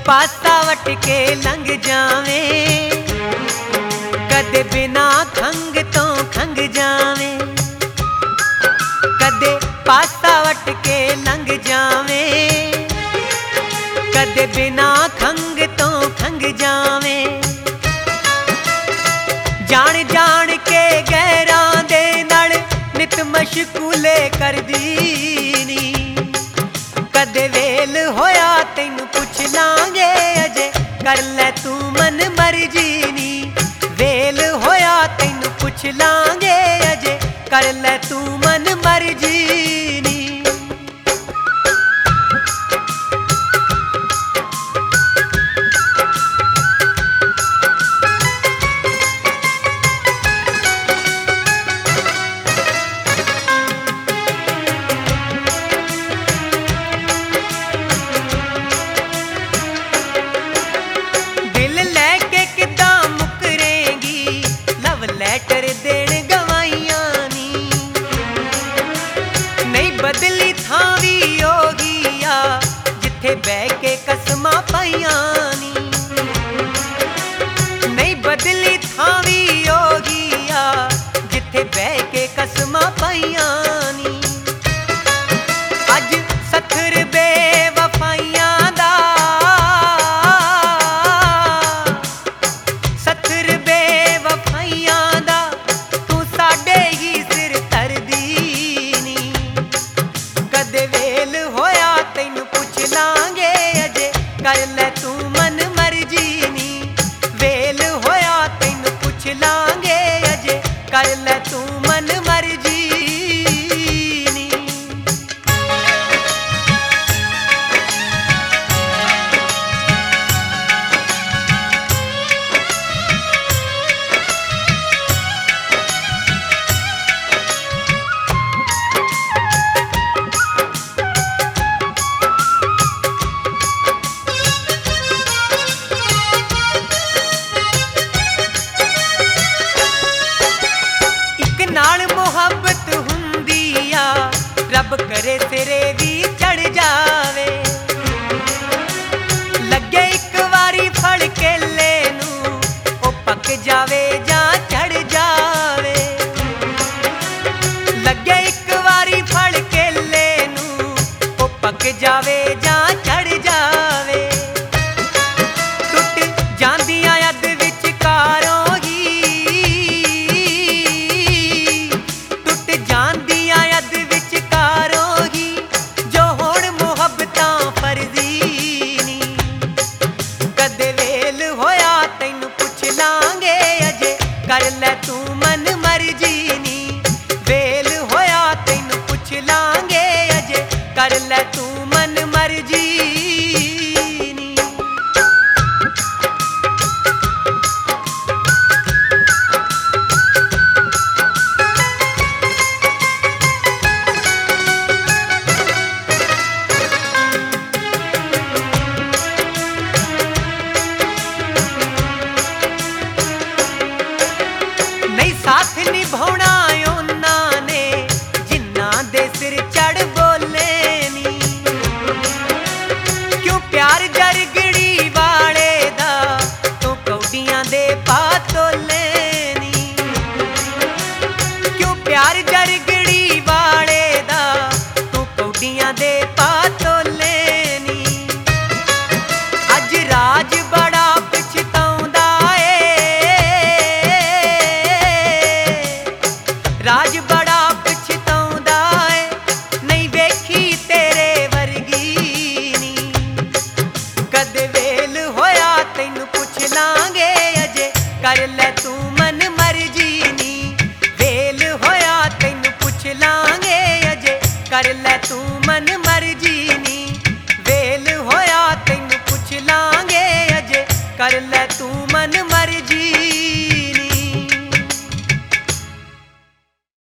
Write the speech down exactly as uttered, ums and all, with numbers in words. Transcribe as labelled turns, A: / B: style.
A: पासा वट के लंघ जावें, कदे बिना खंग तो खंग जावें। कदे पासा वट के लंघ जावें, कदे बिना खंग तो खंग जावें। जान जान के गैरां दे नाल नित मशगूले करदी नी। कदे वेल होया तैनू पुछ लांगे अजे कर लै तू मन मर्जी नी। वेल होया तैनू पुछ लांगे अजे कर लै तू मन मर्जी नी। लैटर देन गवाइयां नी, नहीं बदली थां वी होगिया जिथे बह के कसमां पाइयां नी। नहीं बदली थां वी होगिया जिथे बह के कसमां पाइयां नी। अज सखर बेवफाइयां दा, सखर बेवफाइयां कर लै तू मन मर्जी नी। वेल होया तैनू पुछ लांगे अजे कर लै तू मन मर्जी नी। नाल मुहब्बत हुंदी आ रब करे सिरे भी चढ़ जावे। लगे एक वारी फड़ के लेनू ओ पक जावे जां चढ़ जावे। लगे एक वारी फड़ के लेनू ओ पक जावे जां चढ़ जावे। टुट जांदियां अद विचकारों कर लै तू मन मर्जी नी। वेल होया तैनू पुछ लांगे अजे कर लै तू मन मर्जी नी। साथ निभाउणा उन्हां ने जिन्हां दे सिर चढ़ बोले नी। क्यों प्यार जरगड़ी वाले दा तू कौडियां दे पा तोले नी। क्यों प्यार जरगड़ी वाले दा तू कौडियां दे पा तोले नी। अज राज बड़ा पछताउंदा राज बड़ा पछताउंदा है नहीं वेखी तेरे वर्गी नी। कदे वेल होया तैनू पुछ लांगे अजे कर लै तू मन मर्जी नी। वेल होया तैनू पुछ लांगे अजे कर लै तू मन मर्जी नी। वेल होया तैनू पुछ लांगे अजे कर लै तू मन मर्जी।